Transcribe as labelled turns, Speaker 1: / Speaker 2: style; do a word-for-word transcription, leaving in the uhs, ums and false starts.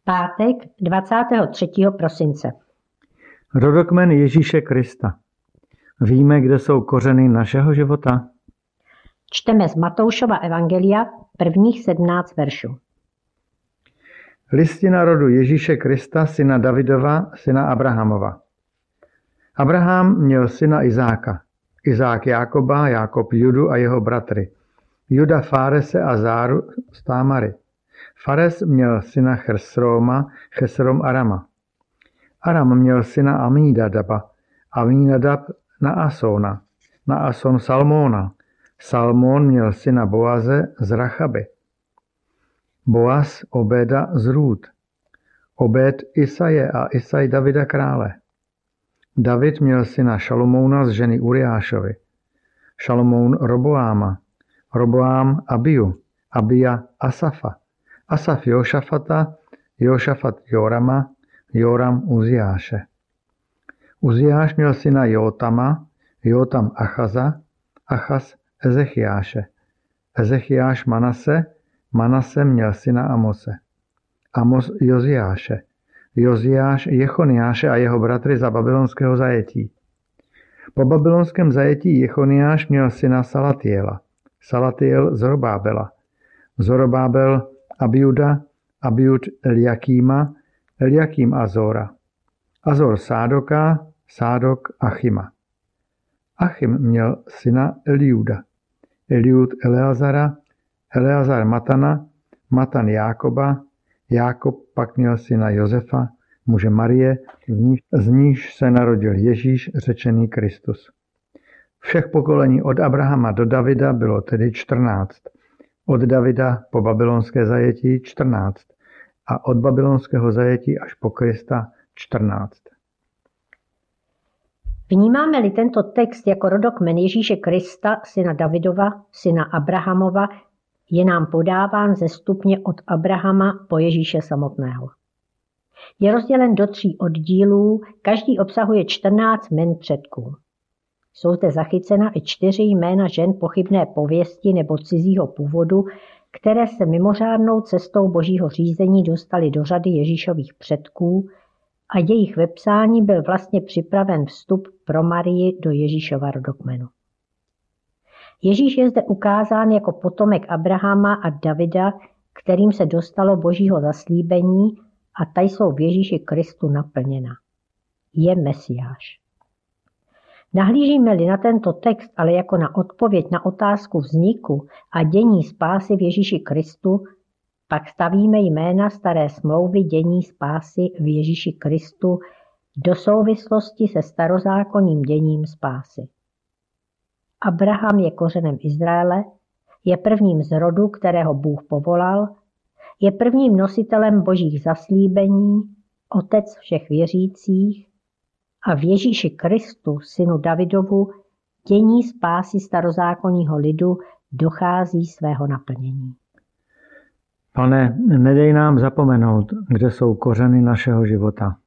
Speaker 1: Pátek dvacátého třetího prosince.
Speaker 2: Rodokmen Ježíše Krista. Víme, kde jsou kořeny našeho života?
Speaker 1: Čteme z Matoušova evangelia prvních sedmnáct veršů.
Speaker 2: Listina rodu Ježíše Krista, syna Davidova, syna Abrahamova. Abraham měl syna Izáka, Izák Jákoba, Jákob Judu a jeho bratry, Juda Fárese a Záru z Támary. Fares měl syna Chesroma, Chesrom Arama. Aram měl syna Amínadaba, Amínadab na Asona, na Ason Salmóna. Salmón měl syna Boaze z Rachaby. Boaz Obeda z Rút. Obed Isaje a Isaj Davida krále. David měl syna Šalomouna z ženy Uriášovy. Šalomoun Roboáma. Roboám Abiju. Abija Asafa. Asaf Jošafata. Jošafat Jorama. Joram Uziáše. Uziáš měl syna Jótama. Jótam Achaza. Achaz Ezechiáše. Ezechiáš Manase. Manase měl syna Amose. Amos Joziáše. Joziáš Jechoniáše a jeho bratry za babylonského zajetí. Po babylonském zajetí Jechoniáš měl syna Salatiela. Salatiel Zorobábela. Zorobábel Abiuda, Abiud Eliakíma, Eliakím Azora. Azor Sádoka, Sádok Achima. Achim měl syna Eliuda. Eliud Eleazara, Eleazar Matana, Matan Jákoba, Jákob pak měl syna Josefa, muže Marie, z níž se narodil Ježíš, řečený Kristus. Všech pokolení od Abrahama do Davida bylo tedy čtrnáct. Od Davida po babylonské zajetí čtrnáct a od babylonského zajetí až po Krista čtrnáct.
Speaker 1: Vnímáme-li tento text jako rodokmen Ježíše Krista, syna Davidova, syna Abrahamova, je nám podáván zestupně od Abrahama po Ježíše samotného. Je rozdělen do tří oddílů, každý obsahuje čtrnáct jmen předků. Jsou zde zachycena i čtyři jména žen pochybné pověsti nebo cizího původu, které se mimořádnou cestou božího řízení dostaly do řady Ježíšových předků a jejich vepsání byl vlastně připraven vstup pro Marii do Ježíšova rodokmenu. Ježíš je zde ukázán jako potomek Abrahama a Davida, kterým se dostalo božího zaslíbení a ta jsou v Ježíši Kristu naplněna. Je Mesiáš. Nahlížíme-li na tento text ale jako na odpověď na otázku vzniku a dění spásy v Ježíši Kristu, pak stavíme jména staré smlouvy dění spásy v Ježíši Kristu do souvislosti se starozákonním děním spásy. Abraham je kořenem Izraele, je prvním z rodu, kterého Bůh povolal, je prvním nositelem božích zaslíbení, otec všech věřících a v Ježíši Kristu, synu Davidovu, dění spásy starozákonního lidu dochází svého naplnění.
Speaker 2: Pane, nedej nám zapomenout, kde jsou kořeny našeho života.